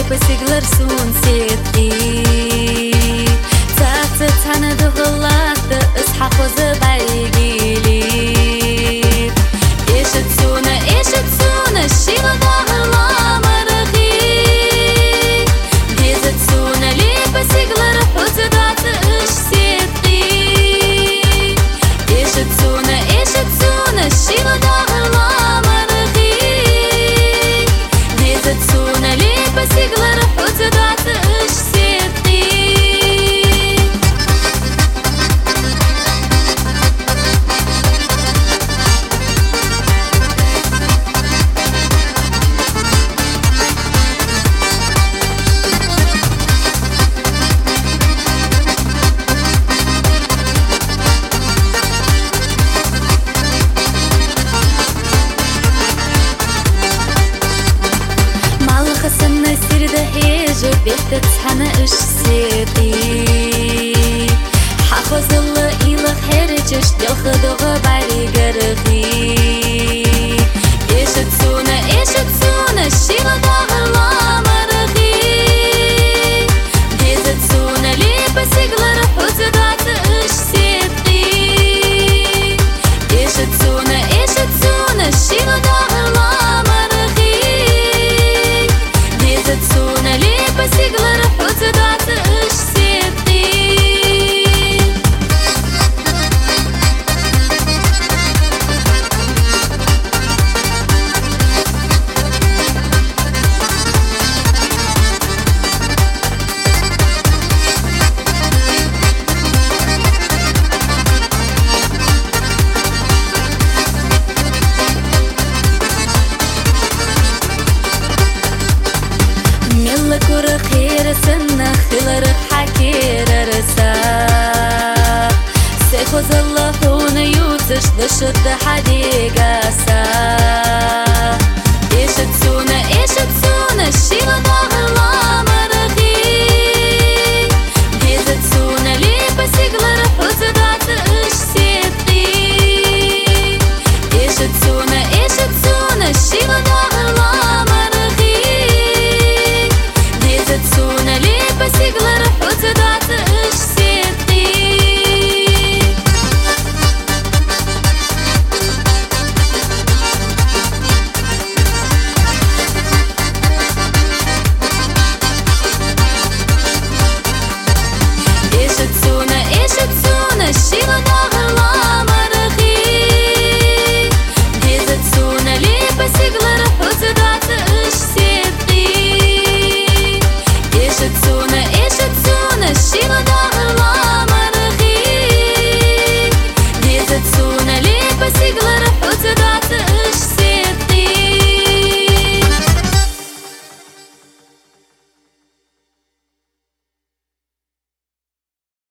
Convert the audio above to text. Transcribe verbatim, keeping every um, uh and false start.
Siglar sun seti Tata tana duhulata Isha khoza baygili Ishat suna, ishat suna Shila dahla marghi Dizat suna Lipa siglar Huza data ish seti Ishat suna, ishat suna Shila dahla marghi Dizat suna Lipa siglar Huza data ish seti بيت تحنى اش سيقي حافظ الله إلى خيرجش ديال خدوغ بعري قرخي إيش تسونا إيش تسونا الشيلة داغلا مرخي ديزة تسونا لي بسيقلر حوزة دات اش سيقي إيش تسونا إيش تسونا الشيلة داغلا مرخي ديزة تسونا لي Siglar huza data ish seti Milla kura khira sanna khilar hakira rasa Sekhoz Allah huna yutash dashad hadiga sa